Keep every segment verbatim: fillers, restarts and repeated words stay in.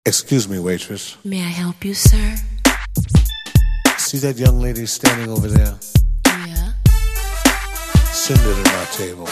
Excuse me, waitress. May I help you, sir? See that young lady standing over there? Yeah. Send her to my table.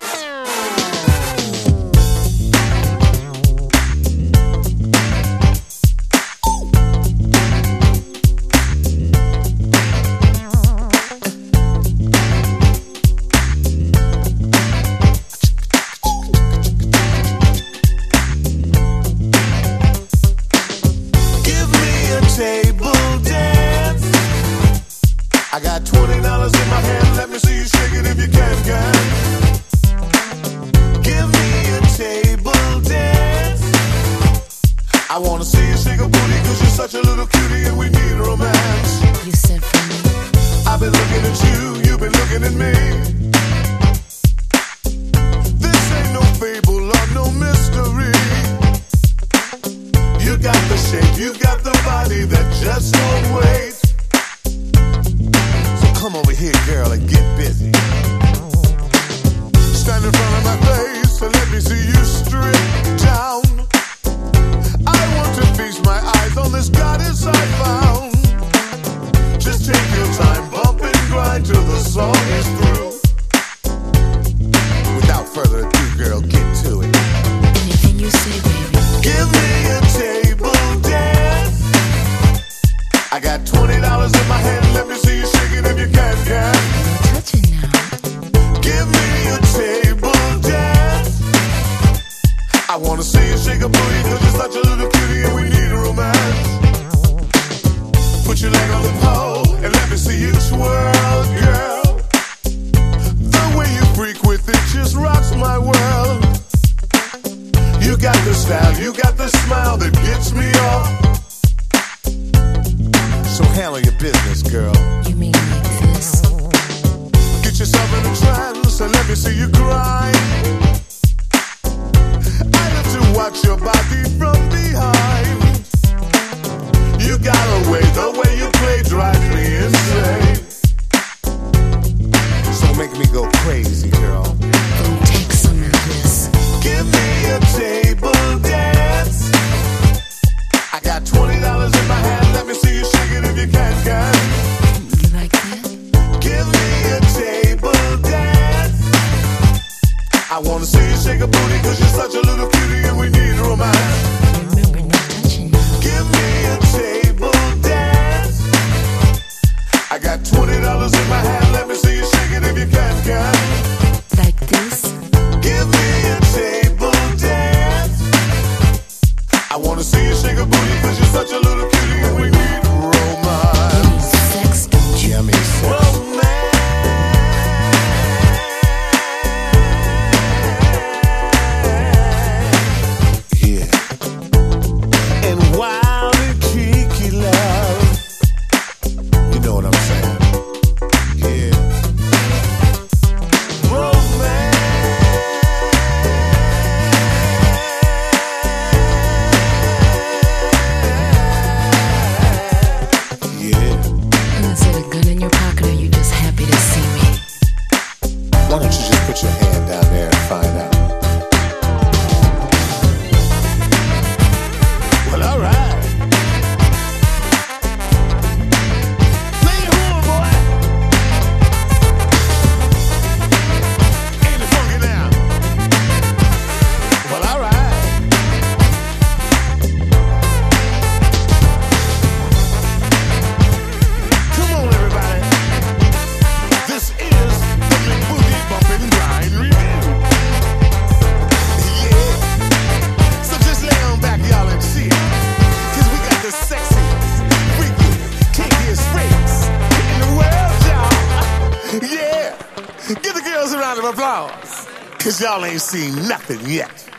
Table dance. I got twenty dollars in my hand. Let me see you shake it if you can, can. Give me a table dance. I wanna see you shake a booty, cause you're such a little cutie and we need romance. You said for me. I've been looking at you, you've been looking at me. This ain't no fable or no mystery. You got the shape, you got the body that just won't wait. So come over here, girl, and get busy. Stand in front of my face and let me see you strip down. I want to feast my eyes on this goddess I found. Just take your time, bump and grind till the song is through. Without further ado, girl, get to it. Anything you say, baby. Give me a table dance. I got twenty dollars in my hand. Let me see you shake it if you can, can. Touch it now. Give me a table dance. I wanna see you shake a booty, cause you're such a little cutie and we need a romance. Put your leg on the pole and let me see you twirl, girl. The way you freak with it just rocks my world. You got the style, you got the smile that gets me off. So handle your business, girl. You mean like this? Get yourself in a trance and let me see you grind. I love to watch your body from behind. You got a way, the way you play drives me insane. So make me go crazy, girl. Oh, take some of this. Give me a table dance. I got twenty dollars in my hand. Let me see you shake it if you can, can. You like that? Give me a table dance. I wanna see you shake a booty, cause you're such a little cutie and we need romance. Remember, no touching now. Give me a table dance. I got twenty dollars in my hand. Let me see you shake it if you can, can. Like this? Give me a table dance. I wanna see you shake a booty, cause you're such a little cutie and we need romance. You need sex, don't you? Yeah, I mean sex. Romance. Yeah. And wild and cheeky love. You know what I'm saying? Yeah. Romance. Is it a gun in your pocket or you just happy to see me? Why don't you just put your hand down there and find out? Well, all right. Play the horn, boy. Ain't it funky now? Well, all right. Come on, everybody. This is the Big Booty Bump and Grind Review. Yeah. So just lay on back, y'all, and chill. Cause we got the sexiest, freakiest, kinkiest freaks in the world, y'all. Yeah. Give the girls a round of applause. Cause y'all ain't seen nothing yet.